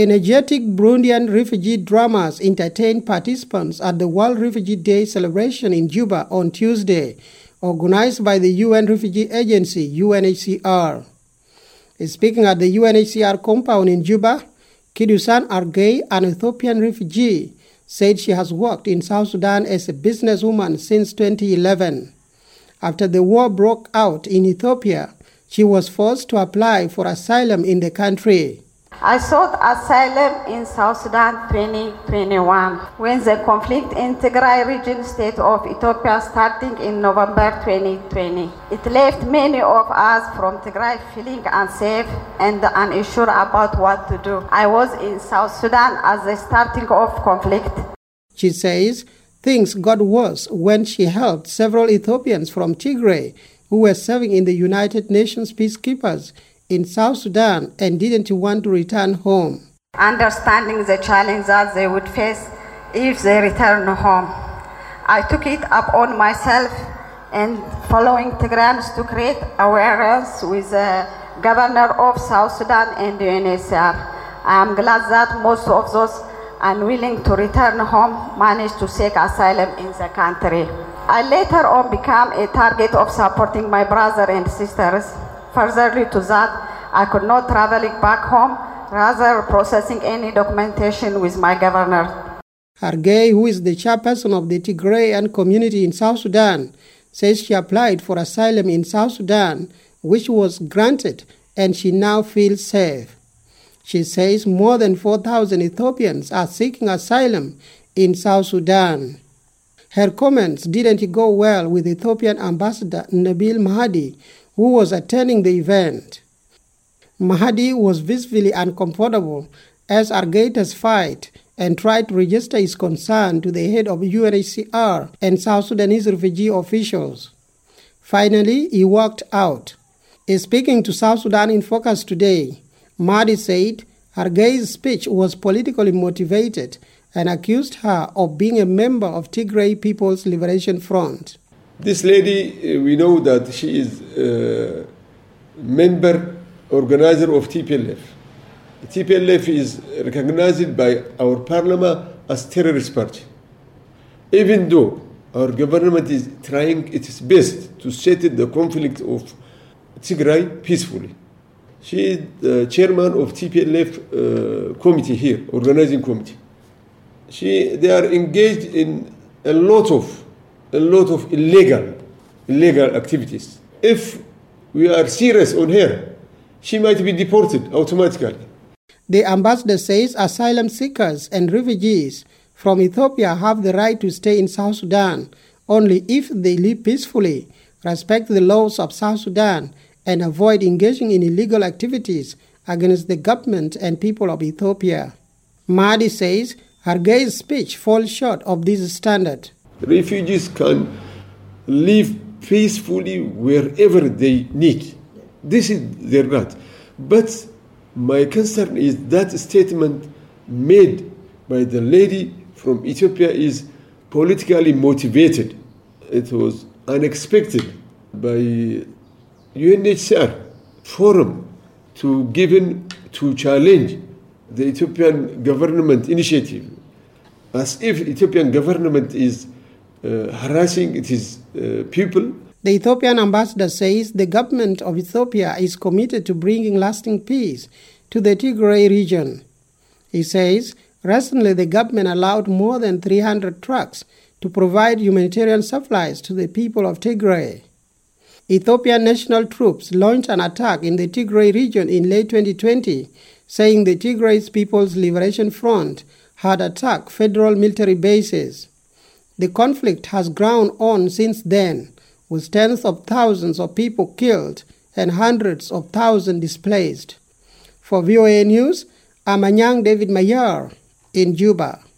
Energetic Burundian refugee drummers entertained participants at the World Refugee Day celebration in Juba on Tuesday, organized by the UN Refugee Agency, UNHCR. Speaking at the UNHCR compound in Juba, Kidusan Argay, an Ethiopian refugee, said she has worked in South Sudan as a businesswoman since 2011. After the war broke out in Ethiopia, she was forced to apply for asylum in the country. I sought asylum in South Sudan 2021 when the conflict in Tigray region state of Ethiopia starting in November 2020. It left many of us from Tigray feeling unsafe and unsure about what to do. I was in South Sudan at the starting of conflict. She says things got worse when she helped several Ethiopians from Tigray who were serving in the United Nations peacekeepers in South Sudan and didn't want to return home. Understanding the challenge that they would face if they return home, I took it upon myself and following Tigrayans to create awareness with the governor of South Sudan and the UNHCR. I am glad that most of those unwilling to return home managed to seek asylum in the country. I later on became a target of supporting my brothers and sisters. Furtherly to that, I could not travel back home, rather processing any documentation with my governor. Argay, who is the chairperson of the Tigrayan community in South Sudan, says she applied for asylum in South Sudan, which was granted, and she now feels safe. She says more than 4,000 Ethiopians are seeking asylum in South Sudan. Her comments didn't go well with Ethiopian Ambassador Nabil Mahdi, who was attending the event. Mahdi was visibly uncomfortable as Argay testified and tried to register his concern to the head of UNHCR and South Sudanese refugee officials. Finally, he walked out. Speaking to South Sudan in Focus today, Mahdi said Argay's speech was politically motivated and accused her of being a member of Tigray People's Liberation Front. This lady, we know that she is a member, organizer of TPLF. TPLF is recognized by our parliament as terrorist party. Even though our government is trying its best to settle the conflict of Tigray peacefully. She is the chairman of TPLF committee here, organizing committee. They are engaged in a lot of illegal activities. If we are serious on her, she might be deported automatically. The ambassador says asylum seekers and refugees from Ethiopia have the right to stay in South Sudan only if they live peacefully, respect the laws of South Sudan, and avoid engaging in illegal activities against the government and people of Ethiopia. Mahdi says Argay's speech falls short of this standard. Refugees can live peacefully wherever they need. This is their right. But my concern is that statement made by the lady from Ethiopia is politically motivated. It was unexpected by UNHCR forum to challenge the Ethiopian government initiative, as if Ethiopian government is harassing its people. The Ethiopian ambassador says the government of Ethiopia is committed to bringing lasting peace to the Tigray region. He says recently the government allowed more than 300 trucks to provide humanitarian supplies to the people of Tigray. Ethiopian national troops launched an attack in the Tigray region in late 2020, saying the Tigray People's Liberation Front had attacked federal military bases. The conflict has grown on since then, with tens of thousands of people killed and hundreds of thousands displaced. For VOA News, I'm Anyang David Mayar in Juba.